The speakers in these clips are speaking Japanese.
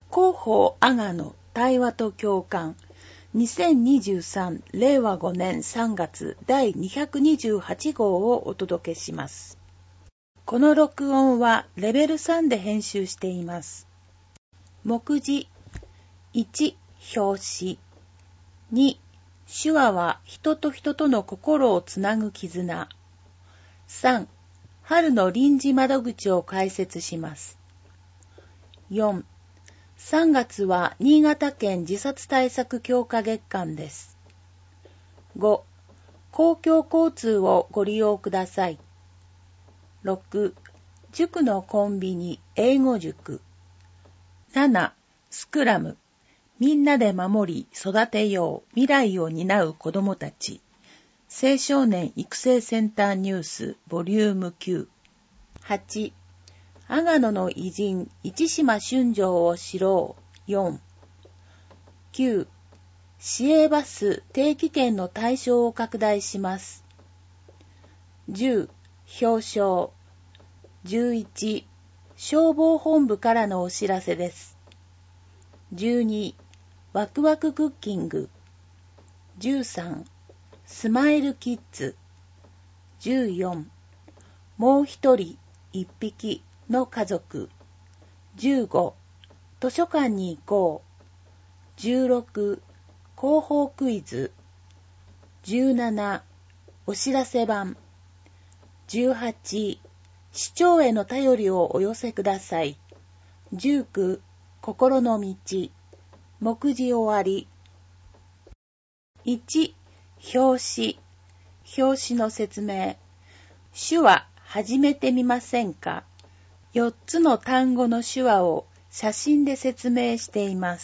広報阿賀の対話と共感2023令和5年3月第228号をお届けします。この録音はレベル3で編集しています。目次1、表紙2、手話は人と人との心をつなぐ絆3、春の臨時窓口を開設します。4、3月は新潟県自殺対策強化月間です。5、公共交通をご利用ください。6、塾のコンビニ英語塾。7、スクラム。みんなで守り育てよう未来を担う子どもたち。青少年育成センターニュースボリューム9。8、阿賀野の偉人市島春城を知ろう4。9、市営バス定期券の対象を拡大します。10、表彰。11、消防本部からのお知らせです。12、ワクワククッキング。13、スマイルキッズ。14、もう一人一匹の家族。15、図書館に行こう。16、広報クイズ。17、お知らせ版。18、市長への頼りをお寄せください。19、心の道。目次終わり。1、表紙。表紙の説明。手話始めてみませんか？4つの単語の手話を写真で説明しています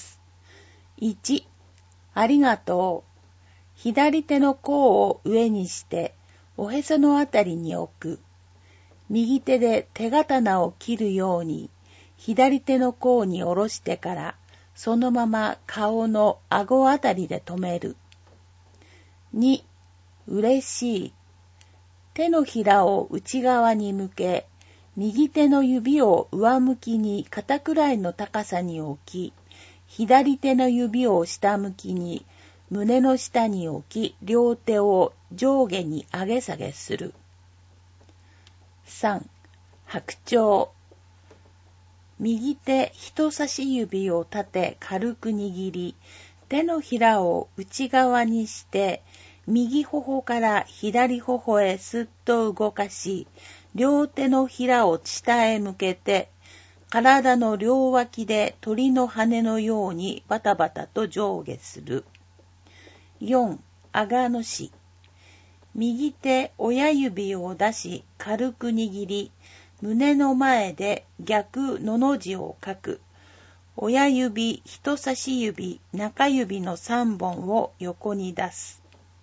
。1、ありがとう。左手の甲を上にしておへそのあたりに置く。右手で手刀を切るように左手の甲に下ろしてからそのまま顔の顎あたりで止める。2、嬉しい。手のひらを内側に向け、右手の指を上向きに肩くらいの高さに置き、左手の指を下向きに胸の下に置き、両手を上下に上げ下げする。3、白鳥。右手人差し指を立て軽く握り、手のひらを内側にして、右頬から左頬へすっと動かし、両手のひらを下へ向けて、体の両脇で鳥の羽のようにバタバタと上下する。4、阿賀野市。右手親指を出し軽く握り、胸の前で逆のの字を書く。親指、人差し指、中指の3本を横に出す。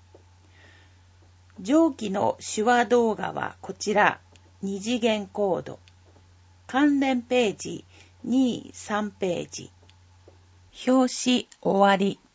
上記の手話動画はこちら、2次元コード。関連ページ2、3ページ。表紙終わり。